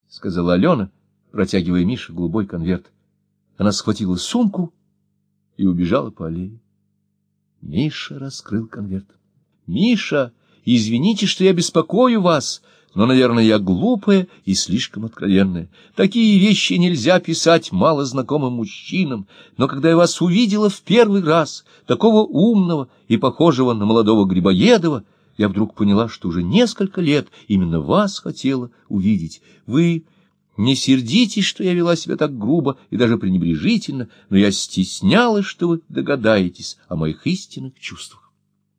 сказала Алена, протягивая Мише голубой конверт. Она схватила сумку и убежала по аллее. Миша раскрыл конверт. — Миша, извините, что я беспокою вас, но, наверное, я глупая и слишком откровенная. Такие вещи нельзя писать малознакомым мужчинам, но когда я вас увидела в первый раз, такого умного и похожего на молодого Грибоедова, я вдруг поняла, что уже несколько лет именно вас хотела увидеть. Вы не сердитесь, что я вела себя так грубо и даже пренебрежительно, но я стеснялась, что вы догадаетесь о моих истинных чувствах.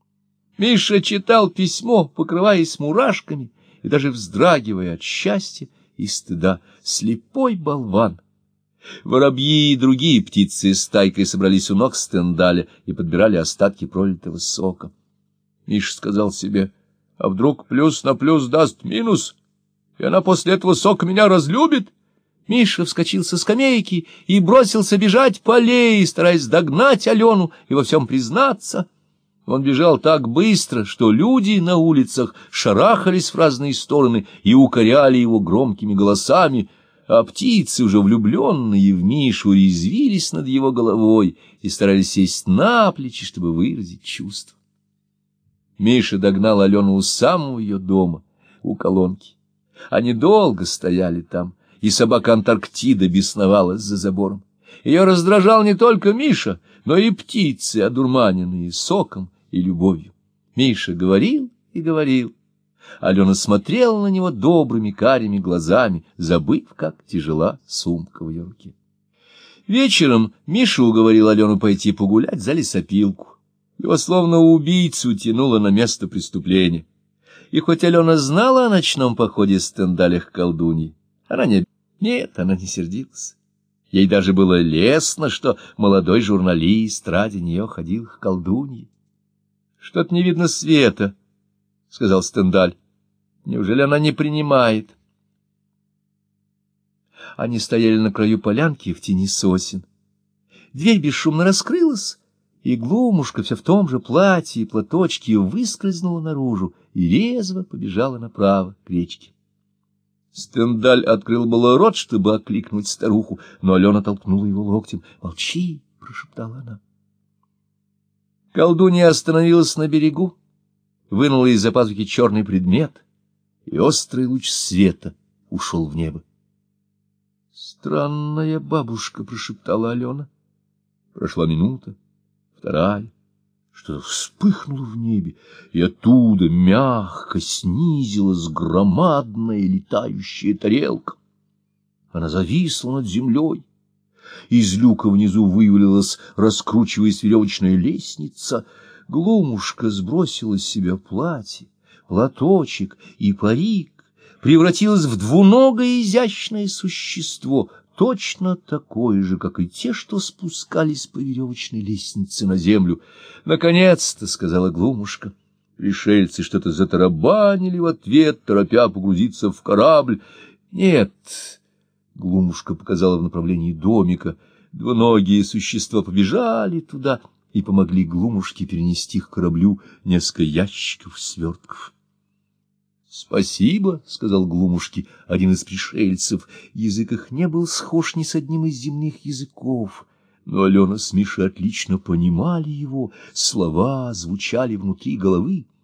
Миша читал письмо, покрываясь мурашками и даже вздрагивая от счастья и стыда. Слепой болван! Воробьи и другие птицы стайкой собрались у ног Стендаля и подбирали остатки пролитого сока. Миша сказал себе: а вдруг плюс на плюс даст минус, и она после этого сока меня разлюбит? Миша вскочил со скамейки и бросился бежать по аллее, стараясь догнать Алену и во всем признаться. Он бежал так быстро, что люди на улицах шарахались в разные стороны и укоряли его громкими голосами, а птицы, уже влюбленные в Мишу, резвились над его головой и старались сесть на плечи, чтобы выразить чувства. Миша догнал Алену у самого ее дома, у колонки. Они долго стояли там, и собака Антарктида бесновалась за забором. Ее раздражал не только Миша, но и птицы, одурманенные соком и любовью. Миша говорил и говорил. Алена смотрела на него добрыми карими глазами, забыв, как тяжела сумка в ее руке. Вечером Миша уговорил Алену пойти погулять за лесопилку. Его словно убийцу тянуло на место преступления. И хоть Алена знала о ночном походе Стендаля к колдунье, она не сердилась. Ей даже было лестно, что молодой журналист ради нее ходил к колдунье. — Что-то не видно света, — сказал Стендаль. — Неужели она не принимает? Они стояли на краю полянки в тени сосен. Дверь бесшумно раскрылась, и Глумушка все в том же платье и платочке выскользнула наружу и резво побежала направо к речке. Стендаль открыл было рот, чтобы окликнуть старуху, но Алена толкнула его локтем. — Молчи! — прошептала она. Колдунья остановилась на берегу, вынула из-за пазухи черный предмет, и острый луч света ушел в небо. — Странная бабушка! — прошептала Алена. Прошла минута, вторая. Что-то вспыхнуло в небе, и оттуда мягко снизилась громадная летающая тарелка. Она зависла над землей. Из люка внизу вывалилась, раскручиваясь, веревочная лестница. Глумушка сбросила с себя платье, платочек и парик, превратилась в двуногое изящное существо, точно такое же, как и те, что спускались по веревочной лестнице на землю. — Наконец-то, — сказала Глумушка. Пришельцы что-то затарабанили в ответ, торопя погрузиться в корабль. — Нет, — Глумушка показала в направлении домика. Двуногие существа побежали туда и помогли Глумушке перенести к кораблю несколько ящиков свертков. — Спасибо, — сказал Глумушке один из пришельцев. Язык их не был схож ни с одним из земных языков, но Алена с Мишей отлично понимали его, слова звучали внутри головы.